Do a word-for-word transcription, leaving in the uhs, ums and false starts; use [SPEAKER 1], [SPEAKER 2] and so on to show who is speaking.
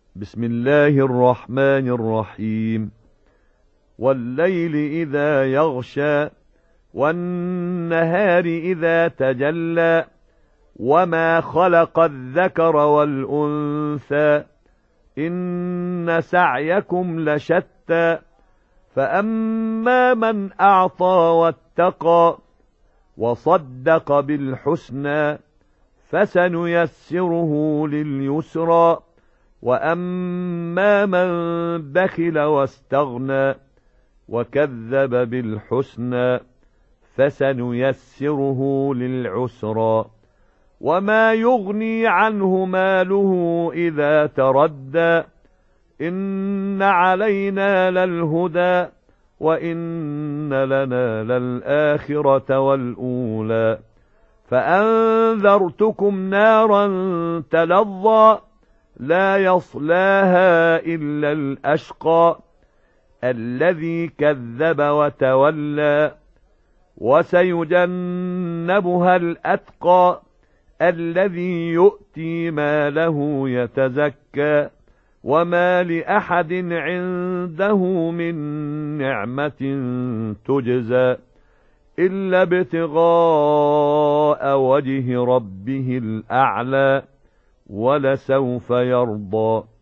[SPEAKER 1] بسم الله الرحمن الرحيم. والليل إذا يغشى والنهار إذا تجلى وما خلق الذكر والأنثى إن سعيكم لشتى فأما من أعطى واتقى وصدق بالحسنى فسنيسره لليسرى وأما من بخل واستغنى وكذب بالحسنى فسنيسره للعسرى وما يغني عنه ماله إذا تردى إن علينا للهدى وإن لنا للآخرة والأولى فأنذرتكم نارا تلظى لا يصلاها إلا الأشقى الذي كذب وتولى وسيجنبها الأتقى الذي يؤتي ماله يتزكى وما لأحد عنده من نعمة تجزى إلا ابتغاء وجه ربه الأعلى ولسوف يرضى.